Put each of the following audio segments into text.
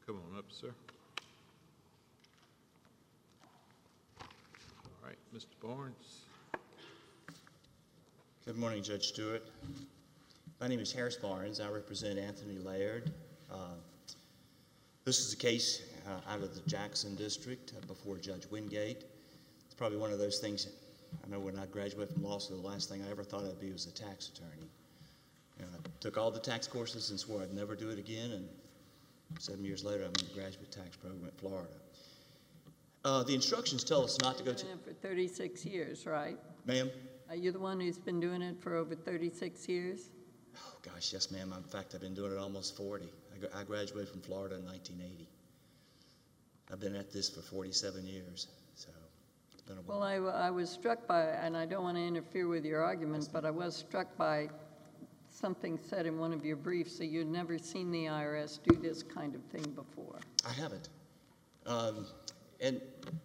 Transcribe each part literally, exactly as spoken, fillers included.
Come on up, sir. All right, Mister Barnes. Good morning, Judge Stewart. My name is Harris Barnes. I represent Anthony Laird. Uh, this is a case uh, out of the Jackson District uh, before Judge Wingate. It's probably one of those things. I know when I graduated from law school, the last thing I ever thought I'd be was a tax attorney. You know, I took all the tax courses and swore I'd never do it again, and seven years later, I'm in the graduate tax program at Florida. Uh, the instructions tell us not to go to... You've been doing it for thirty-six years, right? Ma'am? Are you the one who's been doing it for over thirty-six years? Oh, gosh, yes, ma'am. In fact, I've been doing it almost forty. I, I graduated from Florida in nineteen eighty. I've been at this for forty-seven years, so it's been a while. Well, I, I was struck by, and I don't want to interfere with your argument, but I was struck by something said in one of your briefs that you'd never seen the I R S do this kind of thing before. I haven't. Um, and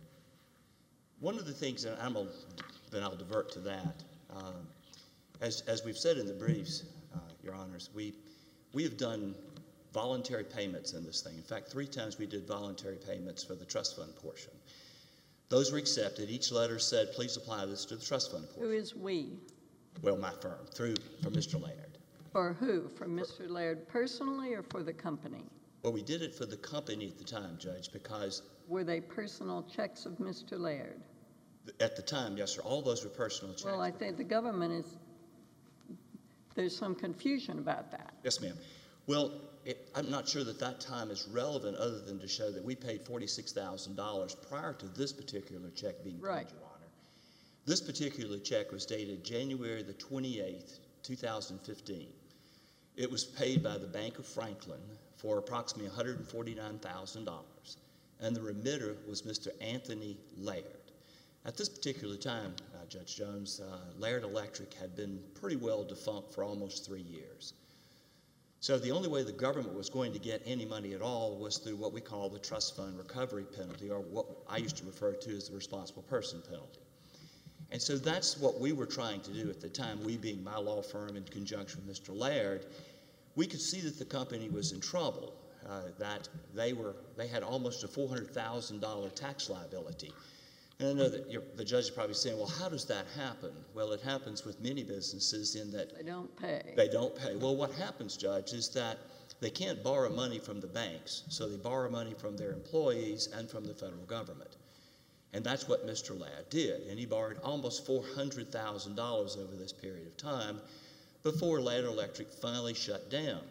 one of the things, and I'm a, then I'll divert to that. Um, as, as we've said in the briefs, uh, Your Honors, we, we have done voluntary payments in this thing. In fact, three times we did voluntary payments for the trust fund portion. Those were accepted. Each letter said, please apply this to the trust fund portion. Who is we? Well, my firm, through, for Mister Laird. For who? For Mister Laird personally or for the company? Well, we did it for the company at the time, Judge, because... Were they personal checks of Mister Laird? At the time, yes, sir. All those were personal checks. Well, I think the government is... There's some confusion about that. Yes, ma'am. Well, it, I'm not sure that that time is relevant other than to show that we paid forty-six thousand dollars prior to this particular check being paid, right. Your Honor. This particular check was dated January the twenty-eighth, two thousand fifteen. It was paid by the Bank of Franklin for approximately one hundred forty-nine thousand dollars, and the remitter was Mister Anthony Laird. At this particular time, uh, Judge Jones, uh, Laird Electric had been pretty well defunct for almost three years. So the only way the government was going to get any money at all was through what we call the trust fund recovery penalty, or what I used to refer to as the responsible person penalty. And so that's what we were trying to do at the time, we being my law firm in conjunction with Mister Laird. We could see that the company was in trouble, uh, that they were they had almost a four hundred thousand dollars tax liability. And I know that you're, the judge is probably saying, well, how does that happen? Well, it happens with many businesses in that They don't pay. They don't pay. Well, what happens, Judge, is that they can't borrow money from the banks, so they borrow money from their employees and from the federal government. And that's what Mister Laird did, and he borrowed almost four hundred thousand dollars over this period of time before Laird Electric finally shut down.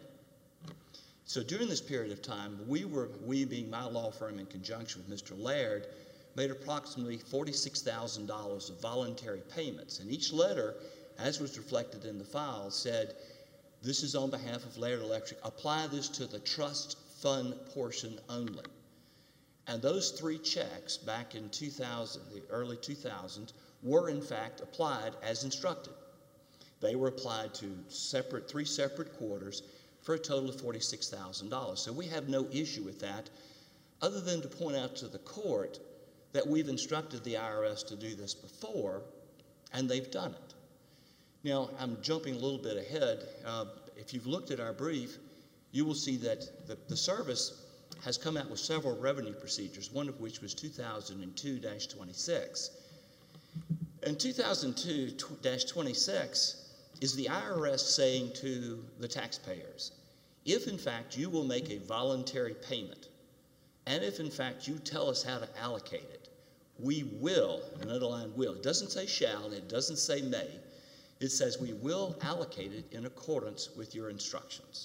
So during this period of time, we were, we being my law firm in conjunction with Mister Laird, made approximately forty-six thousand dollars of voluntary payments. And each letter, as was reflected in the file, said, this is on behalf of Laird Electric, apply this to the trust fund portion only. And those three checks back in two thousand, the early two thousands, were in fact applied as instructed. They were applied to separate, three separate quarters for a total of forty-six thousand dollars. So we have no issue with that, other than to point out to the court that we've instructed the I R S to do this before, and they've done it. Now, I'm jumping a little bit ahead. Uh, if you've looked at our brief, you will see that the, the service has come out with several revenue procedures, one of which was two thousand two dash twenty-six. And two thousand two dash twenty-six is the I R S saying to the taxpayers, if in fact you will make a voluntary payment, and if in fact you tell us how to allocate it, we will, and underline will, it doesn't say shall, it doesn't say may, it says we will allocate it in accordance with your instructions.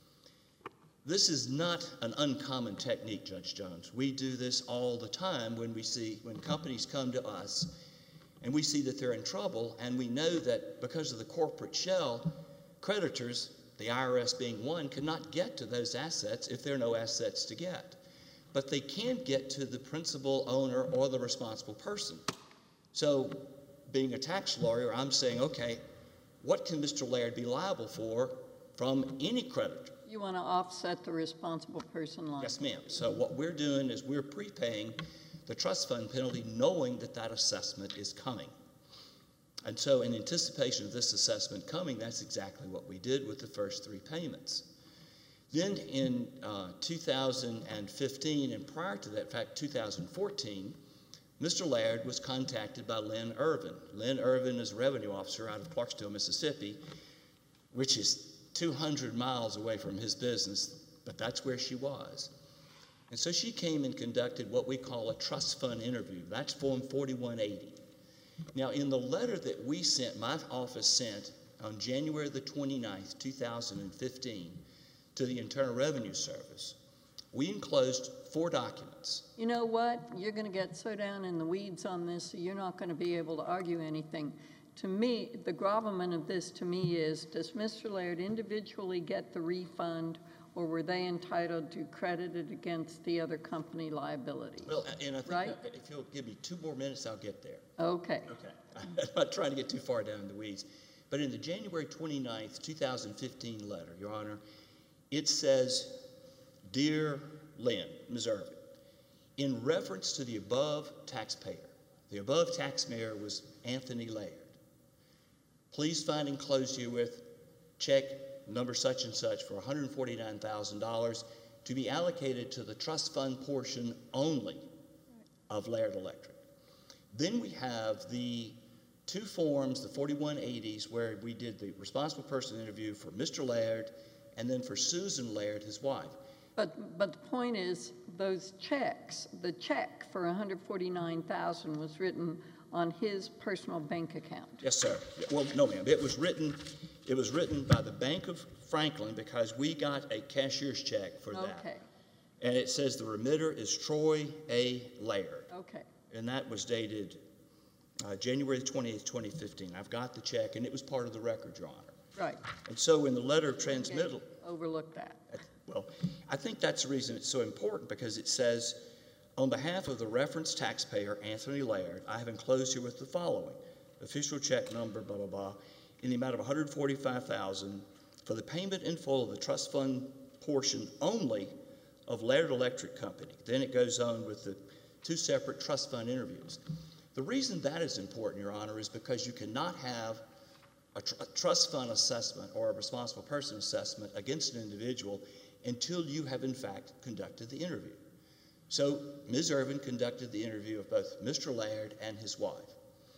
This is not an uncommon technique, Judge Jones. We do this all the time when we see, when companies come to us and we see that they're in trouble, and we know that because of the corporate shell, creditors, the I R S being one, cannot get to those assets if there are no assets to get. But they can get to the principal owner or the responsible person. So being a tax lawyer, I'm saying, okay, what can Mister Laird be liable for from any creditor? You want to offset the responsible person line? Yes, ma'am. So what we're doing is we're prepaying the trust fund penalty knowing that that assessment is coming. And so in anticipation of this assessment coming, that's exactly what we did with the first three payments. Then in uh, two thousand fifteen, and prior to that, in fact, two thousand fourteen, Mister Laird was contacted by Lynn Irvin. Lynn Irvin is a revenue officer out of Clarksdale, Mississippi, which is two hundred miles away from his business, but that's where she was. And so she came and conducted what we call a trust fund interview. That's Form forty-one eighty. Now, in the letter that we sent, my office sent on January the twenty-ninth, two thousand fifteen, to the Internal Revenue Service, we enclosed four documents. You know what? You're going to get so down in the weeds on this, so you're not going to be able to argue anything. To me, the gravamen of this to me is, does Mister Laird individually get the refund, or were they entitled to credit it against the other company liability? Well, and I think Right? that if you'll give me two more minutes, I'll get there. Okay. Okay. I'm not trying to get too far down in the weeds. But in the January twenty-ninth, two thousand fifteen letter, Your Honor, it says, Dear Lynn, Miz Irvin, in reference to the above taxpayer, the above taxpayer was Anthony Laird. Please find enclosed herewith check number such and such for one hundred forty-nine thousand dollars to be allocated to the trust fund portion only of Laird Electric. Then we have the two forms, the forty-one eighties, where we did the responsible person interview for Mister Laird and then for Susan Laird, his wife. But, but the point is, those checks, the check for one hundred forty-nine thousand dollars was written on his personal bank account. Yes, sir. Well, no, ma'am. It was written, it was written by the Bank of Franklin because we got a cashier's check for that. Okay, And it says the remitter is Troy A. Laird. okay. And that was dated uh, January twentieth, twenty fifteen. I've got the check, and it was part of the record, Your Honor. Right. And so in the letter of transmittal, Okay. Overlook that. well, I think that's the reason it's so important, because it says, on behalf of the referenced taxpayer, Anthony Laird, I have enclosed here with the following. Official check number, blah, blah, blah, in the amount of one hundred forty-five thousand dollars for the payment in full of the trust fund portion only of Laird Electric Company. Then it goes on with the two separate trust fund interviews. The reason that is important, Your Honor, is because you cannot have a, tr- a trust fund assessment or a responsible person assessment against an individual until you have, in fact, conducted the interview. So Miz Irvin conducted the interview of both Mister Laird and his wife.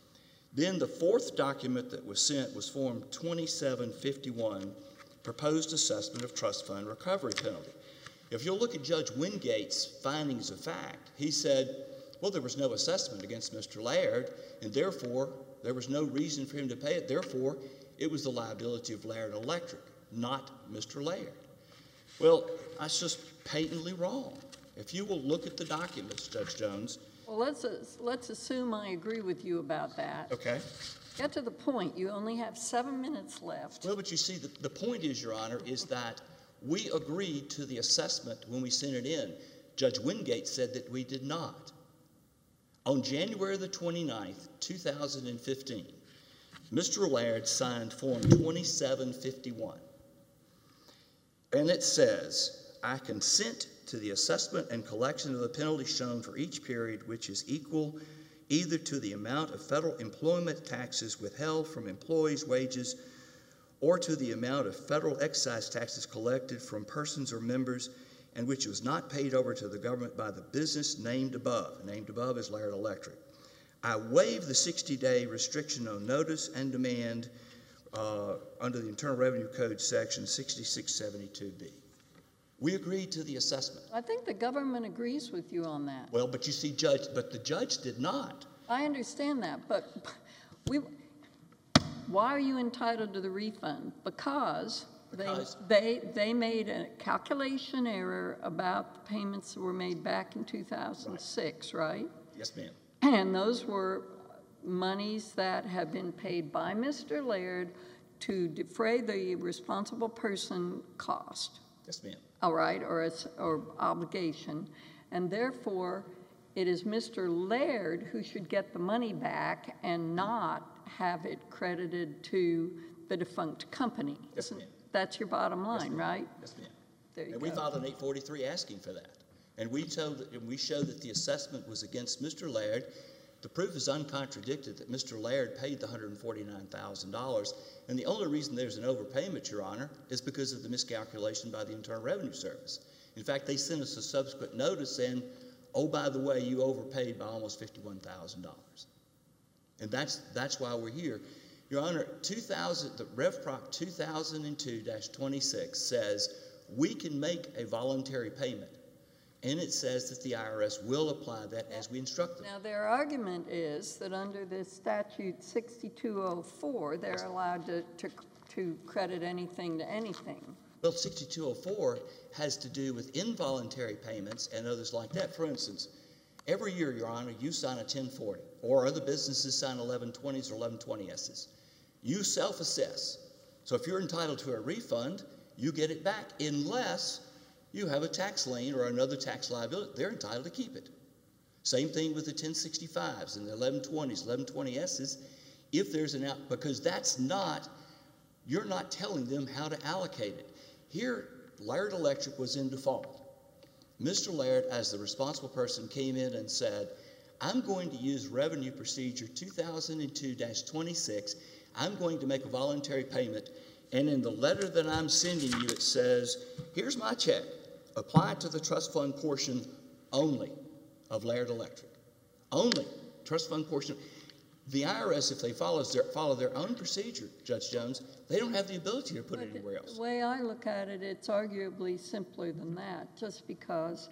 Then the fourth document that was sent was Form twenty-seven fifty-one, Proposed Assessment of Trust Fund Recovery Penalty. If you'll look at Judge Wingate's findings of fact, he said, well, there was no assessment against Mister Laird, and therefore there was no reason for him to pay it. Therefore, it was the liability of Laird Electric, not Mister Laird. Well, that's just patently wrong. If you will look at the documents, Judge Jones. Well, let's, let's assume I agree with you about that. Okay. Get to the point. You only have seven minutes left. Well, but you see, the, the point is, Your Honor, is that we agreed to the assessment when we sent it in. Judge Wingate said that we did not. On January the twenty-ninth, two thousand fifteen, Mister Laird signed Form twenty-seven fifty-one. And it says, I consent to the assessment and collection of the penalty shown for each period which is equal either to the amount of federal employment taxes withheld from employees' wages or to the amount of federal excise taxes collected from persons or members and which was not paid over to the government by the business named above. Named above is Laird Electric. I waive the sixty-day restriction on notice and demand uh, under the Internal Revenue Code section sixty-six seventy-two B. We agreed to the assessment. I think the government agrees with you on that. Well, but you see, Judge, but the judge did not. I understand that, but we, why are you entitled to the refund? Because they, Because- they, they made a calculation error about the payments that were made back in two thousand six, right? Yes, ma'am. And those were monies that have been paid by Mister Laird to defray the responsible person cost. Yes, ma'am. All right, or, a, or obligation, and therefore it is Mister Laird who should get the money back and not have it credited to the defunct company. Yes, Isn't- ma'am. That's your bottom line, ma'am. right? Yes, ma'am. There you And go. we filed an eight forty-three asking for that. And we told, and we showed that the assessment was against Mister Laird, The proof is uncontradicted that Mister Laird paid the one hundred forty-nine thousand dollars, and the only reason there's an overpayment, Your Honor, is because of the miscalculation by the Internal Revenue Service. In fact, they sent us a subsequent notice saying, oh, by the way, you overpaid by almost fifty-one thousand dollars. And that's, that's why we're here. Your Honor, two thousand, the Rev Proc two thousand two dash twenty-six says we can make a voluntary payment, and it says that the I R S will apply that as we instruct them. Now, their argument is that under this statute sixty-two oh four, they're allowed to, to, to credit anything to anything. Well, sixty-two oh four has to do with involuntary payments and others like that. For instance, every year, Your Honor, you sign a ten forty, or other businesses sign eleven twenties or eleven twenty S's. You self-assess. So if you're entitled to a refund, you get it back unless you have a tax lien or another tax liability. They're entitled to keep it. Same thing with the ten sixty-fives and the eleven twenties, eleven twenty S's. If there's an out, because that's not, you're not telling them how to allocate it. Here, Laird Electric was in default. Mister Laird, as the responsible person, came in and said, I'm going to use Revenue Procedure two thousand two dash twenty-six. I'm going to make a voluntary payment, and in the letter that I'm sending you, it says, here's my check. Apply it to the trust fund portion only of Laird Electric. Only. Trust fund portion. The I R S, if they follow their, follow their own procedure, Judge Jones, they don't have the ability to put it anywhere else. The way I look at it, it's arguably simpler than that, just because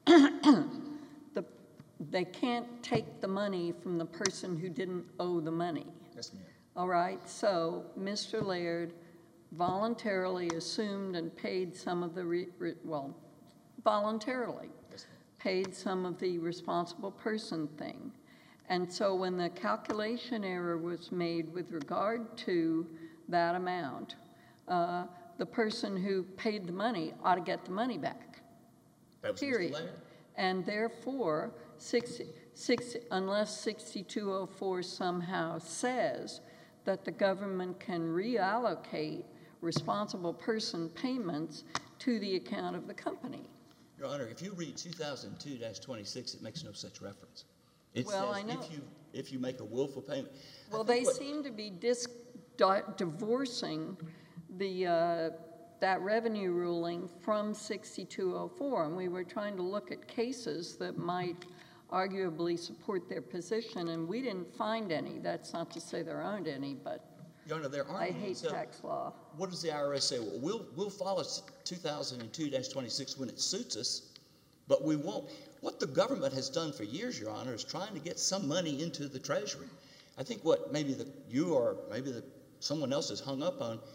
the, they can't take the money from the person who didn't owe the money. Yes, ma'am. All right, so Mister Laird voluntarily assumed and paid some of the, re, re, well, voluntarily Yes, ma'am. paid some of the responsible person thing. And so when the calculation error was made with regard to that amount, uh, the person who paid the money ought to get the money back. That was Period. Mister Laird. And therefore, six, six, unless sixty-two oh four somehow says that the government can reallocate responsible person payments to the account of the company. Your Honor, if you read two thousand two dash twenty-six, it makes no such reference. It Well, says I know. if you if you make a willful payment. I Well, think they what- seem to be dis, di, divorcing the, uh, that revenue ruling from sixty-two oh four, and we were trying to look at cases that might arguably support their position, and we didn't find any. That's not to say there aren't any, but Your Honor, there aren't I any. hate So tax law. what does the I R S say? Well, we'll, we'll follow two thousand two dash twenty-six when it suits us, but we won't. What the government has done for years, Your Honor, is trying to get some money into the Treasury. I think what maybe the, you or maybe the, someone else has hung up on,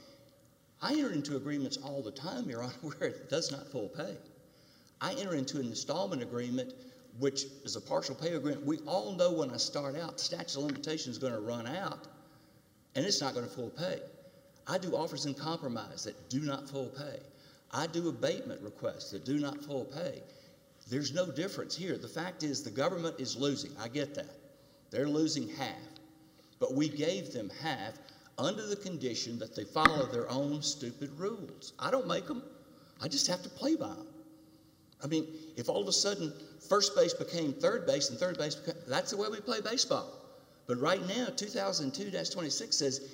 I enter into agreements all the time, Your Honor, where it does not full pay. I enter into an installment agreement, which is a partial pay agreement. We all know when I start out, the statute of limitations is going to run out, and it's not going to full pay. I do offers in compromise that do not full pay. I do abatement requests that do not full pay. There's no difference here. The fact is the government is losing. I get that. They're losing half. But we gave them half under the condition that they follow their own stupid rules. I don't make them. I just have to play by them. I mean, if all of a sudden first base became third base and third base became, that's the way we play baseball. But right now, two thousand two dash twenty-six says,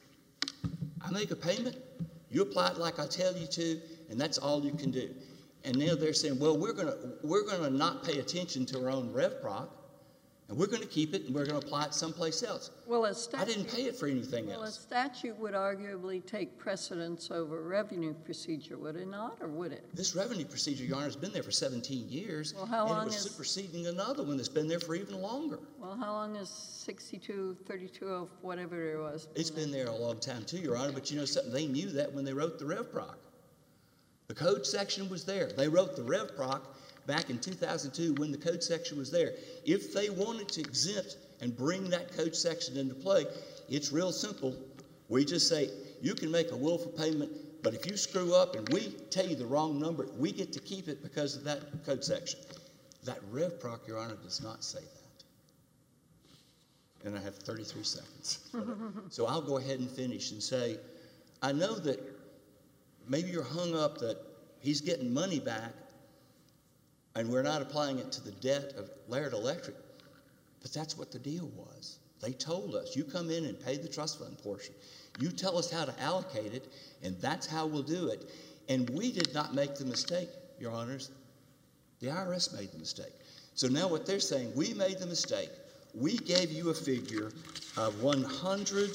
I make a payment, you apply it like I tell you to, and that's all you can do. And now they're saying, well, we're going to we're going to not pay attention to our own Rev Proc, and we're going to keep it, and we're going to apply it someplace else. Well, a I statute, didn't pay it for anything well, a else. statute would arguably take precedence over revenue procedure, would it not, or would it? This revenue procedure, Your Honor, has been there for seventeen years, Well, how and long it was is- superseding another one that's been there for even longer. Well, how long is sixty-two, thirty-two, oh, whatever it was? It's been there a long time too, Your Honor, but you know something? They knew that when they wrote the Rev Proc. The code section was there. They wrote the Rev Proc back in two thousand two when the code section was there. If they wanted to exempt and bring that code section into play, it's real simple. We just say, you can make a willful payment, but if you screw up and we tell you the wrong number, we get to keep it because of that code section. That Rev Proc, Your Honor, does not say that. And I have thirty-three seconds. So I'll go ahead and finish and say, I know that maybe you're hung up that he's getting money back and we're not applying it to the debt of Laird Electric. But that's what the deal was. They told us, you come in and pay the trust fund portion. You tell us how to allocate it, and that's how we'll do it. And we did not make the mistake, Your Honors. The I R S made the mistake. So now what they're saying, we made the mistake. We gave you a figure of one hundred,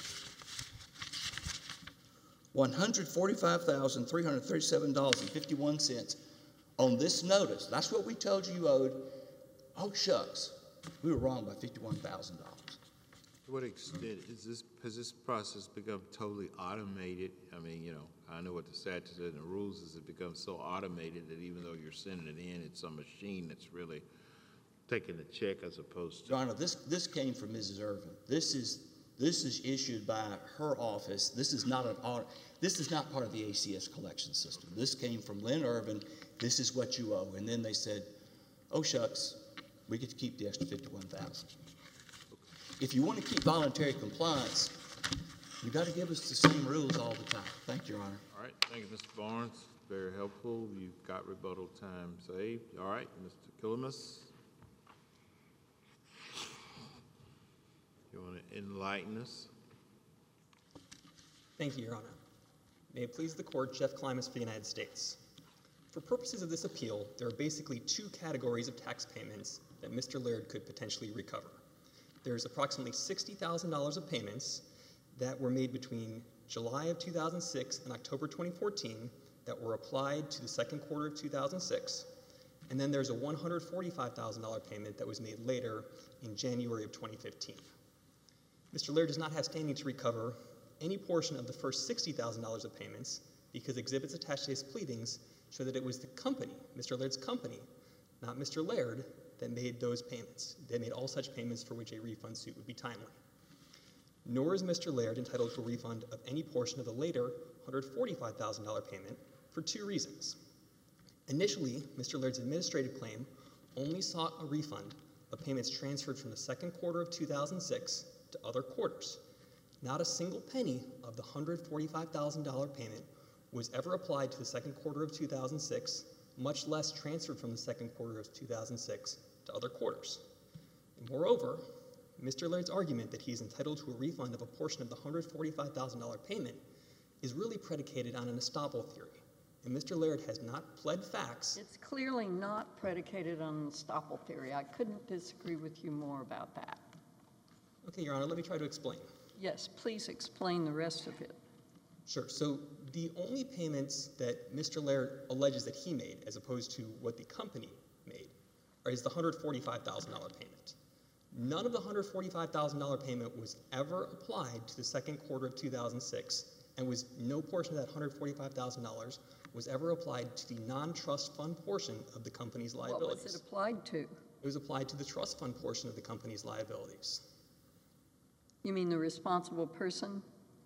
one hundred forty-five thousand three hundred thirty-seven dollars and fifty-one cents on this notice. That's what we told you you owed. Oh, shucks. We were wrong by fifty-one thousand dollars. To what extent is this, has this process become totally automated? I mean, you know, I know what the statute and the rules is. It becomes so automated that even though you're sending it in, it's some machine that's really taking the check as opposed to. Your Honor, this, this came from Missus Irvin. This is, this is issued by her office. This is not an audit. This is not part of the A C S collection system. This came from Lynn Irvin. This is what you owe. And then they said, oh, shucks, we get to keep the extra fifty-one thousand dollars. If you want to keep voluntary compliance, you got to give us the same rules all the time. Thank you, Your Honor. All right, thank you, Mister Barnes. Very helpful. You've got rebuttal time saved. All right, Mister Killamus. You want to enlighten us? Thank you, Your Honor. May it please the Court, Jeff Klimas for the United States. For purposes of this appeal, there are basically two categories of tax payments that Mister Laird could potentially recover. There's approximately sixty thousand dollars of payments that were made between July of two thousand six and October twenty fourteen that were applied to the second quarter of two thousand six. And then there's a one hundred forty-five thousand dollars payment that was made later in January of twenty fifteen. Mister Laird does not have standing to recover any portion of the first sixty thousand dollars of payments because exhibits attached to his pleadings show that it was the company, Mister Laird's company, not Mister Laird, that made those payments. They made all such payments for which a refund suit would be timely. Nor is Mister Laird entitled to a refund of any portion of the later one hundred forty-five thousand dollars payment for two reasons. Initially, Mister Laird's administrative claim only sought a refund of payments transferred from the second quarter of two thousand six to other quarters. Not a single penny of the one hundred forty-five thousand dollars payment was ever applied to the second quarter of two thousand six, much less transferred from the second quarter of two thousand six to other quarters. And moreover, Mister Laird's argument that he's entitled to a refund of a portion of the one hundred forty-five thousand dollars payment is really predicated on an estoppel theory. And Mister Laird has not pled facts. It's clearly not predicated on an estoppel theory. I couldn't disagree with you more about that. Okay, Your Honor, let me try to explain. Yes, please explain the rest of it. Sure. So the only payments that Mister Laird alleges that he made, as opposed to what the company made, is the one hundred forty-five thousand dollars payment. None of the one hundred forty-five thousand dollars payment was ever applied to the second quarter of two thousand six, and was no portion of that one hundred forty-five thousand dollars was ever applied to the non-trust fund portion of the company's liabilities. What was it applied to? It was applied to the trust fund portion of the company's liabilities. You mean the responsible person?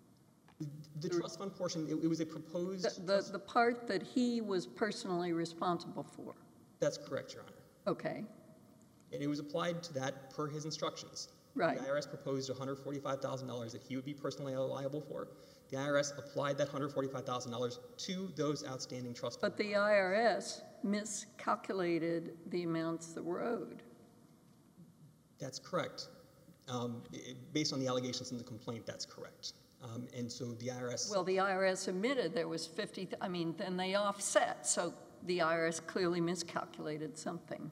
The trust fund portion, it, it was a proposed... The, the, the part that he was personally responsible for? That's correct, Your Honor. Okay. And it was applied to that per his instructions. Right. The I R S proposed one hundred forty-five thousand dollars that he would be personally liable for. The I R S applied that one hundred forty-five thousand dollars to those outstanding trust funds. But the I R S miscalculated the amounts that were owed. That's correct. Um, it, based on the allegations in the complaint, that's correct. Um, and so the I R S... Well, the I R S admitted there was fifty, I mean, then they offset, so the I R S clearly miscalculated something.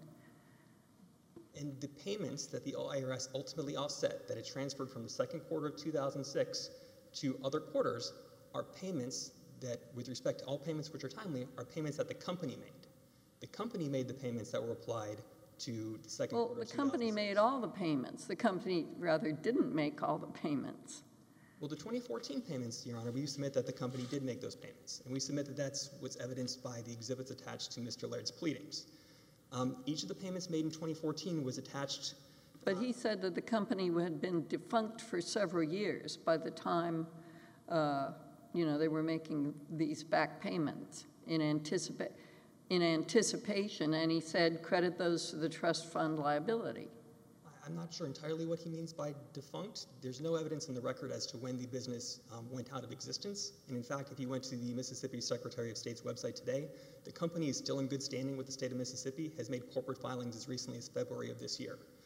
And the payments that the I R S ultimately offset, that it transferred from the second quarter of two thousand six to other quarters, are payments that, with respect to all payments which are timely, are payments that the company made. The company made the payments that were applied to the second Well, quarter the of company two thousand six. made all the payments. The company, rather, didn't make all the payments. Well, the twenty fourteen payments, Your Honor, we submit that the company did make those payments. And we submit that that's what's evidenced by the exhibits attached to Mister Laird's pleadings. Um, each of the payments made in twenty fourteen was attached... But he said that the company had been defunct for several years by the time, uh, you know, they were making these back payments in, anticipa in anticipation, and he said credit those to the trust fund liability. I'm not sure entirely what he means by defunct. There's no evidence in the record as to when the business um, went out of existence. And in fact, if you went to the Mississippi Secretary of State's website today, the company is still in good standing with the state of Mississippi, has made corporate filings as recently as February of this year.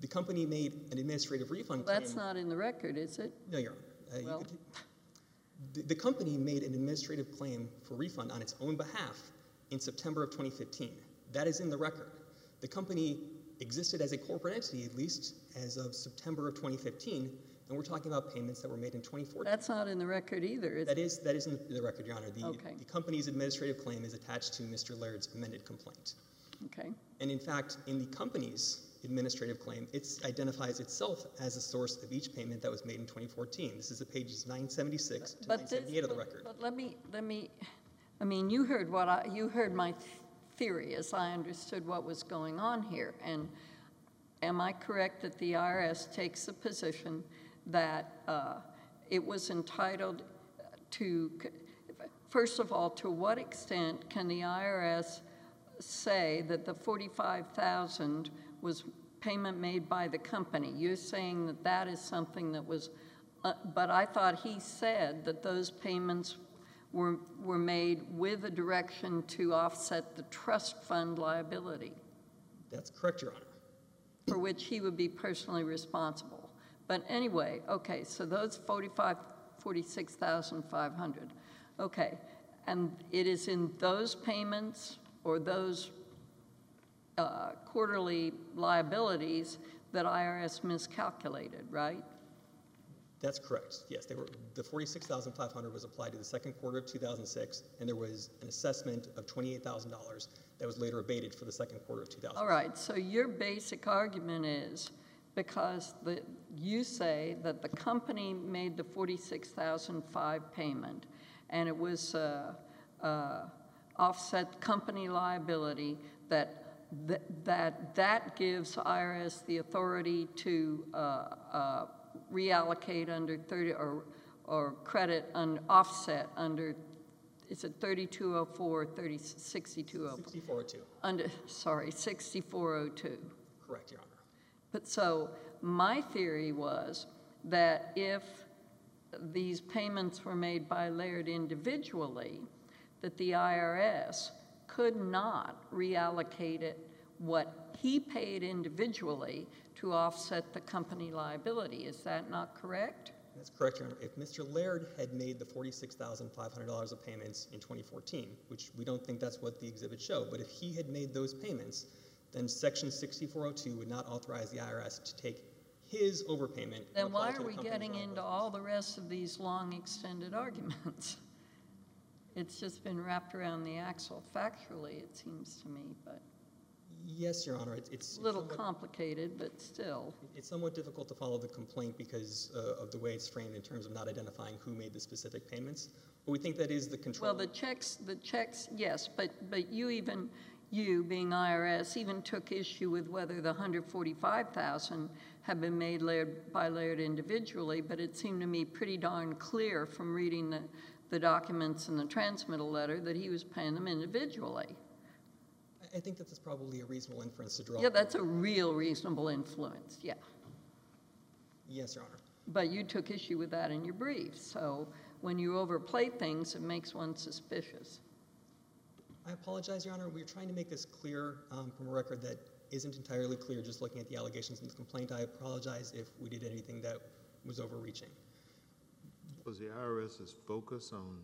The company made an administrative refund Well, that's claim. not in the record, is it? No, Your Honor. Uh, you Well- could- the, the company made an administrative claim for refund on its own behalf in September of twenty fifteen. That is in the record. The company existed as a corporate entity, at least as of September of twenty fifteen, and we're talking about payments that were made in twenty fourteen. That's not in the record either, is That it? is, that is in the record, Your Honor. The, Okay. the company's administrative claim is attached to Mister Laird's amended complaint. Okay. And in fact, in the company's administrative claim, it identifies itself as a source of each payment that was made in twenty fourteen. This is at pages nine seventy-six to But nine this- seventy-eight of the but- record. But let me, let me, I mean, you heard what I, you heard my theory as I understood what was going on here. And am I correct that the I R S takes the position that uh, it was entitled to, first of all, to what extent can the I R S say that the forty-five thousand was payment made by the company? You're saying that that is something that was, uh, but I thought he said that those payments were, were made with a direction to offset the trust fund liability, That's correct, Your Honor. for which he would be personally responsible. But anyway, okay, so those forty-five, forty-six thousand five hundred. Okay, and it is in those payments or those uh, quarterly liabilities that I R S miscalculated, right? That's correct. Yes, they were, the forty-six thousand five hundred was applied to the second quarter of two thousand six, and there was an assessment of twenty-eight thousand dollars that was later abated for the second quarter of two thousand six. All right, so your basic argument is because the, you say that the company made the forty-six thousand five payment, and it was uh, uh, offset company liability, that th- that that gives I R S the authority to uh, uh, reallocate under thirty or or credit and offset under, is it thirty-two oh four or thirty sixty-two oh four? sixty-four oh two. Under, sorry, sixty-four oh two. Correct, Your Honor. But so my theory was that if these payments were made by Laird individually, that the I R S could not reallocate it what he paid individually to offset the company liability. Is that not correct? That's correct, Your Honor. If Mister Laird had made the forty-six thousand five hundred dollars of payments in twenty fourteen, which we don't think that's what the exhibits show, but if he had made those payments, then Section sixty-four oh two would not authorize the I R S to take his overpayment. and Then apply why it to are the we company's getting into liabilities. all the rest of these long extended arguments? It's just been wrapped around the axle factually, it seems to me, but Yes, Your Honor. It, it's a little somewhat- complicated, but still. It's somewhat difficult to follow the complaint because uh, of the way it's framed in terms of not identifying who made the specific payments. But we think that is the control. Well, the checks, the checks, yes, but, but you even, you being I R S, even took issue with whether the one hundred forty-five thousand had been made Laird, by Laird individually, but it seemed to me pretty darn clear from reading the, the documents and the transmittal letter that he was paying them individually. I- I think that that's probably a reasonable inference to draw. Yeah, that's a real reasonable influence, yeah. Yes, Your Honor. But you took issue with that in your brief, so when you overplay things, it makes one suspicious. I apologize, Your Honor. We're trying to make this clear um, from a record that isn't entirely clear just looking at the allegations in the complaint. I apologize if we did anything that was overreaching. Was the I R S's focus on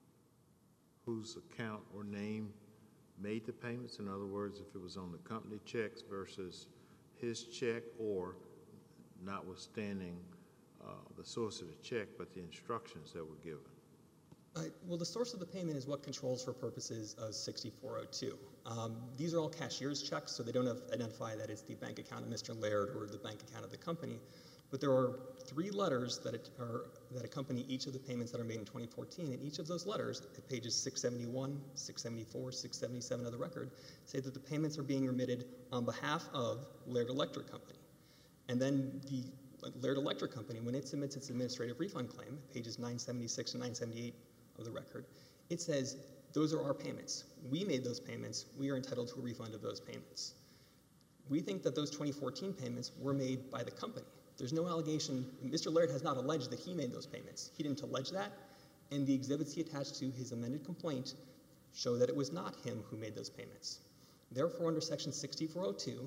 whose account or name made the payments? In other words, if it was on the company checks versus his check, or notwithstanding uh, the source of the check, but the instructions that were given? Uh, well, the source of the payment is what controls for purposes of sixty-four oh two. Um, these are all cashier's checks, so they don't have, identify that it's the bank account of Mister Laird or the bank account of the company. But there are three letters that, it, are, that accompany each of the payments that are made in twenty fourteen, and each of those letters, at pages six seventy-one, six seventy-four, six seventy-seven of the record, say that the payments are being remitted on behalf of Laird Electric Company. And then the Laird Electric Company, when it submits its administrative refund claim, pages nine seventy-six and nine seventy-eight of the record, it says, those are our payments. We made those payments. We are entitled to a refund of those payments. We think that those twenty fourteen payments were made by the company. There's no allegation. Mister Laird has not alleged that he made those payments. He didn't allege that, and the exhibits he attached to his amended complaint show that it was not him who made those payments. Therefore, under Section sixty-four oh two,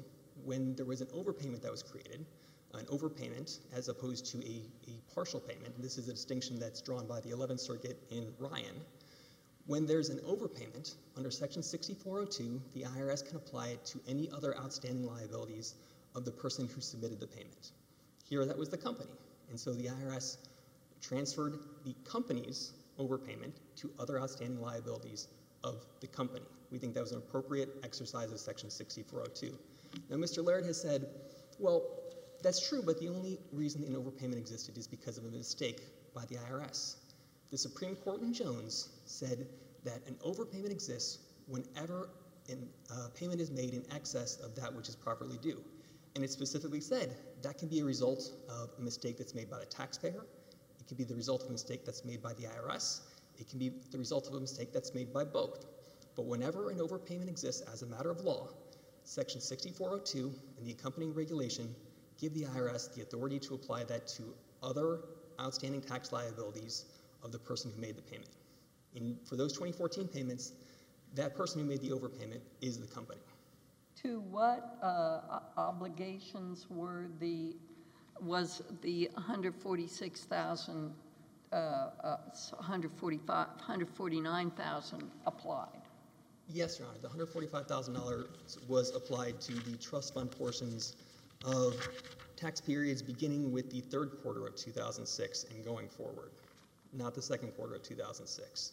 when there was an overpayment that was created, an overpayment as opposed to a, a partial payment, and this is a distinction that's drawn by the eleventh Circuit in Ryan. When there's an overpayment under Section sixty-four oh two, the I R S can apply it to any other outstanding liabilities of the person who submitted the payment. Here, that was the company, and so the I R S transferred the company's overpayment to other outstanding liabilities of the company. We think that was an appropriate exercise of Section sixty-four oh two. Now, Mister Laird has said, well, that's true, but the only reason an overpayment existed is because of a mistake by the I R S. The Supreme Court in Jones said that an overpayment exists whenever a uh, payment is made in excess of that which is properly due. And it specifically said that can be a result of a mistake that's made by the taxpayer. It can be the result of a mistake that's made by the I R S. It can be the result of a mistake that's made by both. But whenever an overpayment exists as a matter of law, Section sixty-four oh two and the accompanying regulation give the I R S the authority to apply that to other outstanding tax liabilities of the person who made the payment. In, for those twenty fourteen payments, that person who made the overpayment is the company. To what uh, obligations were the, was the one hundred forty-six thousand, uh, uh, one hundred forty-five, one hundred forty-nine thousand applied? Yes, Your Honor. The one hundred forty-five thousand dollars was applied to the trust fund portions of tax periods beginning with the third quarter of two thousand six and going forward, not the second quarter of two thousand six.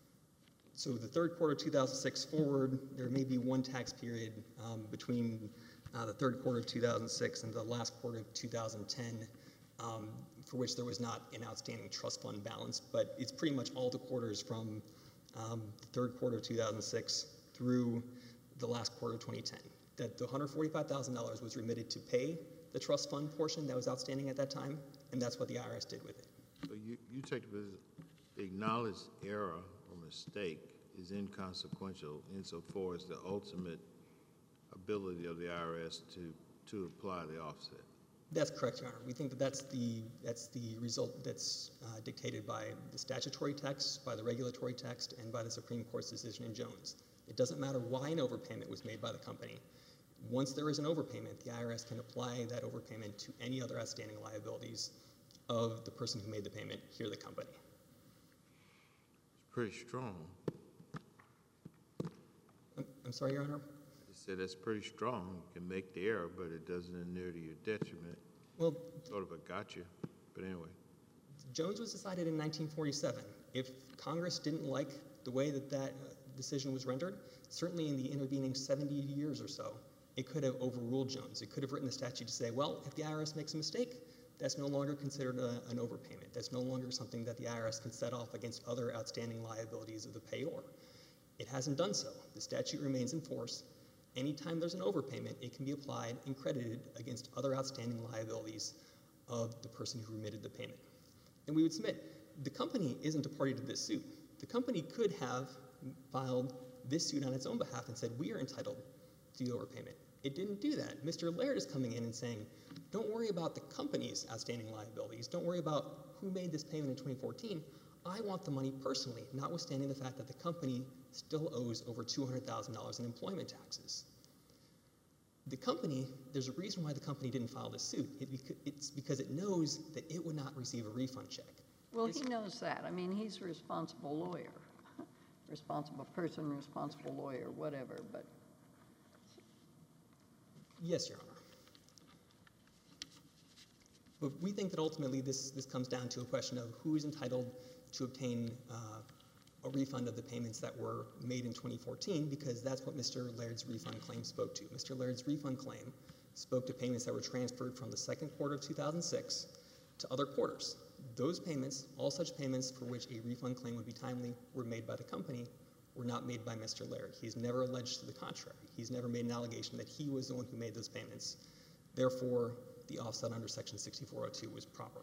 So the third quarter of two thousand six forward, there may be one tax period um, between uh, the third quarter of two thousand six and the last quarter of two thousand ten um, for which there was not an outstanding trust fund balance, but it's pretty much all the quarters from um, the third quarter of two thousand six through the last quarter of twenty ten. That the one hundred forty-five thousand dollars was remitted to pay the trust fund portion that was outstanding at that time, and that's what the I R S did with it. So you, you take the position, the acknowledged error or mistake is inconsequential insofar as the ultimate ability of the I R S to, to apply the offset. That's correct, Your Honor. We think that that's the, that's the result that's uh, dictated by the statutory text, by the regulatory text, and by the Supreme Court's decision in Jones. It doesn't matter why an overpayment was made by the company. Once there is an overpayment, the I R S can apply that overpayment to any other outstanding liabilities of the person who made the payment, here the company. It's pretty strong. I'm, I'm sorry, Your Honor? I just said that's pretty strong. You can make the error, but it doesn't inure to your detriment. Well, Sort of a gotcha, but anyway. Jones was decided in nineteen forty-seven. If Congress didn't like the way that that uh, decision was rendered, certainly in the intervening seventy years or so, it could have overruled Jones. It could have written the statute to say, well, if the I R S makes a mistake, that's no longer considered a, an overpayment. That's no longer something that the I R S can set off against other outstanding liabilities of the payor. It hasn't done so. The statute remains in force. Anytime there's an overpayment, it can be applied and credited against other outstanding liabilities of the person who remitted the payment. And we would submit, the company isn't a party to this suit. The company could have filed this suit on its own behalf and said, we are entitled to the overpayment. It didn't do that. Mister Laird is coming in and saying, don't worry about the company's outstanding liabilities. Don't worry about who made this payment in twenty fourteen. I want the money personally, notwithstanding the fact that the company still owes over two hundred thousand dollars in employment taxes. The company, there's a reason why the company didn't file this suit. It, it's because it knows that it would not receive a refund check. Well, It's, he knows that. I mean, he's a responsible lawyer, responsible person, responsible lawyer, whatever, but yes, Your Honor. But we think that ultimately this, this comes down to a question of who is entitled to obtain uh, a refund of the payments that were made in twenty fourteen, because that's what Mister Laird's refund claim spoke to. Mister Laird's refund claim spoke to payments that were transferred from the second quarter of two thousand six to other quarters. Those payments, all such payments for which a refund claim would be timely, were made by the company, were not made by Mister Laird. He's never alleged to the contrary. He's never made an allegation that he was the one who made those payments. Therefore, the offset under Section sixty-four oh two was proper.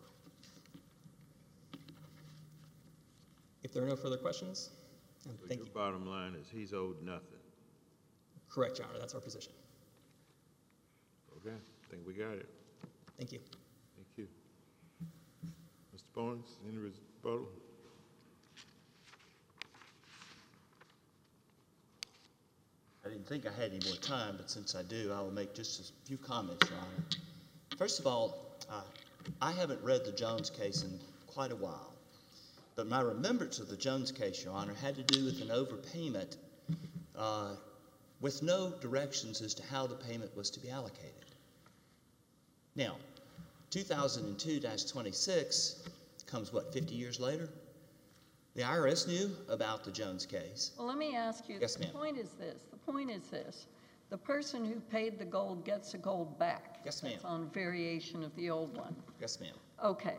If there are no further questions, um, So thank your you. bottom line is he's owed nothing. Correct, Your Honor. That's our position. Okay, I think we got it. Thank you. Thank you. Mister Barnes, any rebuttal? I didn't think I had any more time, but since I do, I will make just a few comments, Your Honor. First of all, uh, I haven't read the Jones case in quite a while, but my remembrance of the Jones case, Your Honor, had to do with an overpayment uh, with no directions as to how the payment was to be allocated. Now, two thousand two dash twenty-six comes, what, fifty years later? The I R S knew about the Jones case. Well, let me ask you, Yes, the ma'am. point is this, the point is this. The person who paid the gold gets the gold back. Yes, ma'am. That's on variation of the old one. Yes, ma'am. Okay.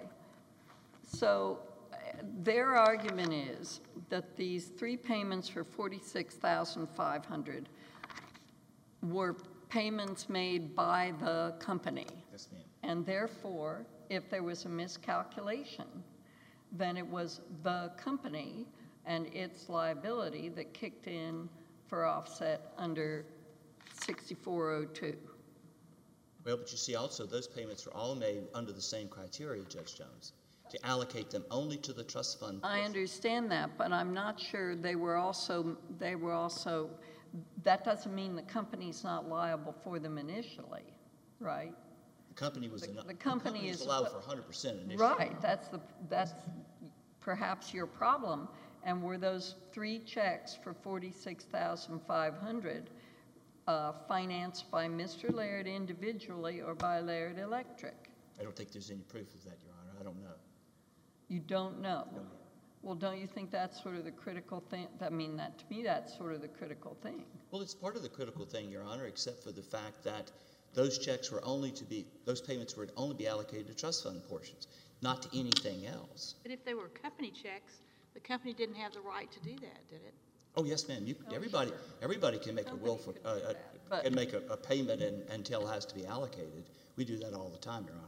So uh, their argument is that these three payments for forty-six thousand five hundred dollars were payments made by the company. Yes, ma'am. And therefore, if there was a miscalculation, then it was the company and its liability that kicked in for offset under sixty-four oh two. Well, but you see also those payments were all made under the same criteria, Judge Jones, to allocate them only to the trust fund. I understand that, but I'm not sure they were also, they were also, that doesn't mean the company's not liable for them initially, right? The company was, The- enough, the company was is- allowed for one hundred percent initially. Right, that's the, that's perhaps your problem. And were those three checks for forty-six thousand five hundred uh, financed by Mister Laird individually or by Laird Electric? I don't think there's any proof of that, Your Honor. I don't know. You don't know? No, ma'am. Well, don't you think that's sort of the critical thing? I mean, that to me, that's sort of the critical thing. Well, it's part of the critical thing, Your Honor, except for the fact that those checks were only to be, those payments were to only be allocated to trust fund portions, not to anything else. But if they were company checks, the company didn't have the right to do that, did it? Oh, yes, ma'am. You, Oh, everybody, sure. everybody can make a Company will for, could uh, do uh, that, but- can make a, a payment and, until it has to be allocated. We do that all the time, Your Honor.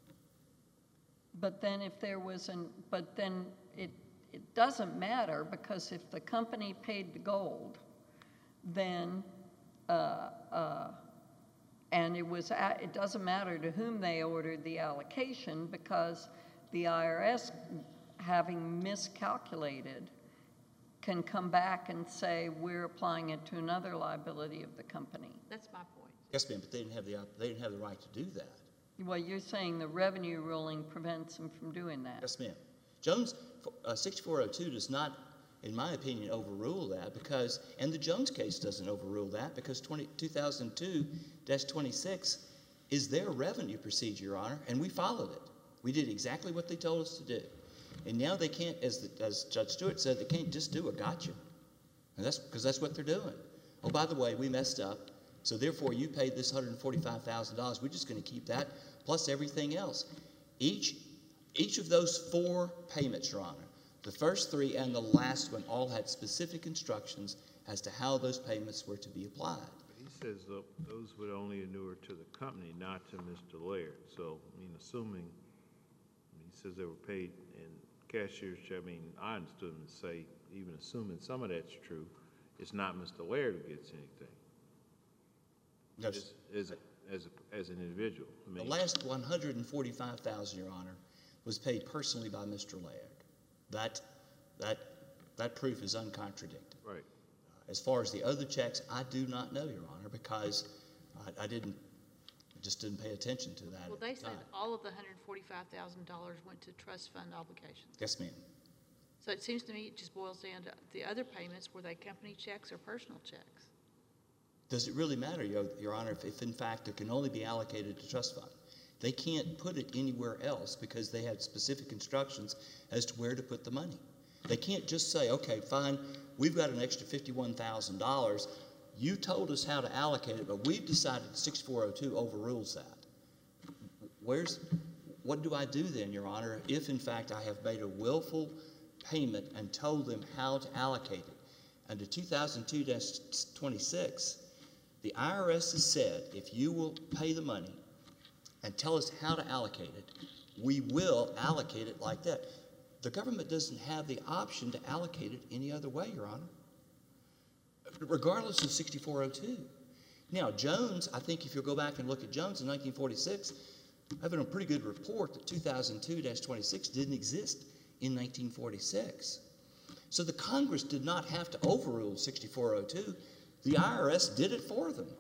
But then if there was an, but then it, it doesn't matter, because if the company paid the gold, then, uh, uh, and it was, a- it doesn't matter to whom they ordered the allocation, because the I R S, having miscalculated, can come back and say, we're applying it to another liability of the company. That's my point. Yes, ma'am, but they didn't have the, op- they didn't have the right to do that. Well, you're saying the revenue ruling prevents them from doing that. Yes, ma'am. Jones, uh, sixty-four oh two does not, in my opinion, overrule that because, and the Jones case doesn't overrule that because two thousand two dash twenty-six is their revenue procedure, Your Honor, and we followed it. We did exactly what they told us to do. And now they can't, as, the, as Judge Stewart said, they can't just do a gotcha. And that's because that's what they're doing. Oh, by the way, we messed up, so therefore you paid this one hundred forty-five thousand dollars. We're just going to keep that plus everything else. Each, each of those four payments, Your Honor, the first three and the last one all had specific instructions as to how those payments were to be applied. But he says tho- those would only inure to the company, not to Mister Laird. So, I mean, assuming, I mean, he says they were paid in cashier's check. I mean, I understood him to say, even assuming some of that's true, it's not Mister Laird who gets anything. No, As, as, a- as, a- as an individual. I the mean, last one hundred forty-five thousand dollars, Your Honor, was paid personally by Mister Laird. That, that, that proof is uncontradicted. right. As far as the other checks, I do not know, Your Honor, because I, I didn't, just didn't pay attention to that Well, at they the said time. all of the one hundred forty-five thousand dollars went to trust fund obligations. Yes, ma'am. So it seems to me it just boils down to the other payments, were they company checks or personal checks? Does it really matter, Your, Your Honor, if, if in fact it can only be allocated to trust fund? They can't put it anywhere else because they have specific instructions as to where to put the money. They can't just say, okay, fine, we've got an extra fifty-one thousand dollars. You told us how to allocate it, but we've decided sixty-four oh two overrules that. Where's, what do I do then, Your Honor, if in fact I have made a willful payment and told them how to allocate it? Under two thousand two dash twenty-six, the I R S has said, if you will pay the money and tell us how to allocate it, we will allocate it like that. The government doesn't have the option to allocate it any other way, Your Honor, regardless of sixty-four oh two. Now, Jones, I think if you'll go back and look at Jones in nineteen forty-six, I have a pretty good report that two thousand two dash twenty-six didn't exist in nineteen forty-six. So the Congress did not have to overrule sixty-four oh two. The I R S did it for them.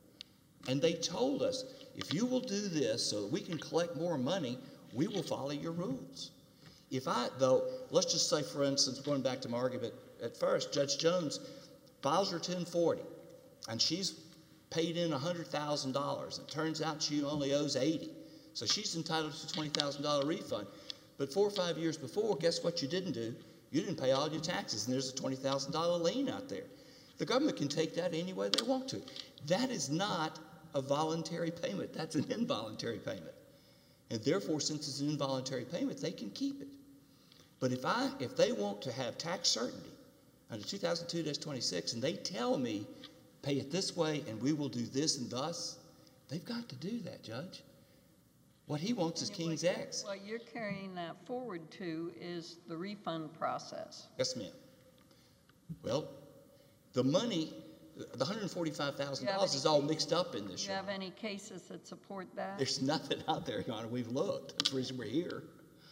And they told us, if you will do this so that we can collect more money, we will follow your rules. If I, though, let's just say, for instance, going back to my argument at first, Judge Jones files her ten forty, and she's paid in one hundred thousand dollars. It turns out she only owes eighty. So she's entitled to a twenty thousand dollar refund. But four or five years before, guess what you didn't do? You didn't pay all your taxes, and there's a twenty thousand dollar lien out there. The government can take that any way they want to. That is not a voluntary payment. That's an involuntary payment. And therefore, since it's an involuntary payment, they can keep it. But if I, if they want to have tax certainty under two thousand two dash twenty-six, and they tell me, pay it this way, and we will do this and thus, they've got to do that, Judge. What he wants is King's X. What you're carrying that forward to is the refund process. Yes, ma'am. Well, the money, the one hundred forty-five thousand dollars is all mixed up in this. Do you have any cases that support that? There's nothing out there, Your Honor. We've looked. That's the reason we're here.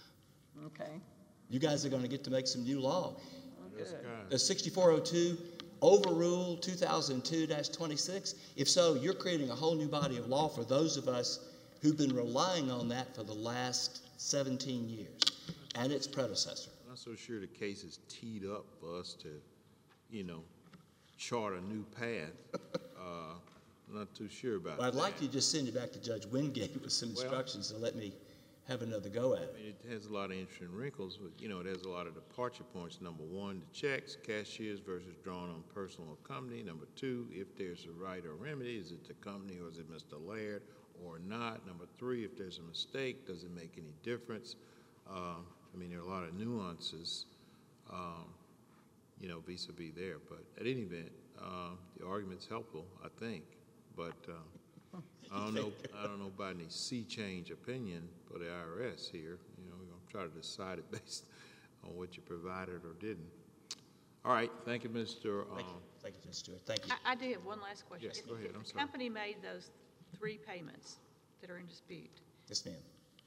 Okay. You guys are going to get to make some new law. Yes, Good. God. Does sixty-four oh two overrule two thousand two dash twenty-six? If so, you're creating a whole new body of law for those of us who've been relying on that for the last seventeen years and its predecessor. I'm not so sure the case is teed up for us to, you know, chart a new path. uh, I'm not too sure about But I'd that. like you to just send it back to Judge Wingate with some Well- instructions to let me have another go at I it. mean, it has a lot of interesting wrinkles, but, you know, it has a lot of departure points. Number one, the checks, cashiers versus drawn on personal or company. Number two, if there's a right or remedy, is it the company or is it Mister Laird or not? Number three, if there's a mistake, does it make any difference? Um, I mean, there are a lot of nuances, um, you know, vis-a-vis there. But at any event, uh, the argument's helpful, I think. But uh, I don't know. I don't know about any sea change opinion for the I R S here. You know, we're gonna try to decide it based on what you provided or didn't. All right. Thank you, Mister Thank you. Um, Thank you, Judge Stewart. Thank you. I, I do have one last question. Yes, If- go ahead. if I'm the sorry. company made those three payments that are in dispute, Yes, ma'am.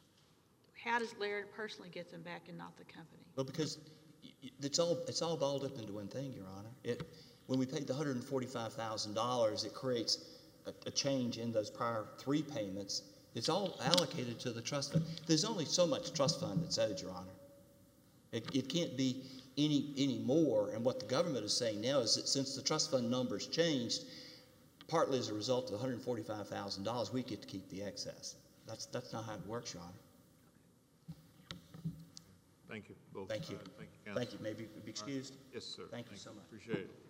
how does Laird personally get them back and not the company? Well, because y- y- it's all it's all balled up into one thing, Your Honor. It when we paid the one hundred forty-five thousand dollars, it creates a, a change in those prior three payments. It's all allocated to the trust fund. There's only so much trust fund that's owed, Your Honor. It, it can't be any any more. And what the government is saying now is that since the trust fund numbers changed, partly as a result of the one hundred forty-five thousand dollars, we get to keep the excess. That's that's not how it works, Your Honor. Thank you both. Thank you. sides. Thank you, Counsel. Thank you. Maybe be excused. Yes, sir. Thank you so much. Appreciate it.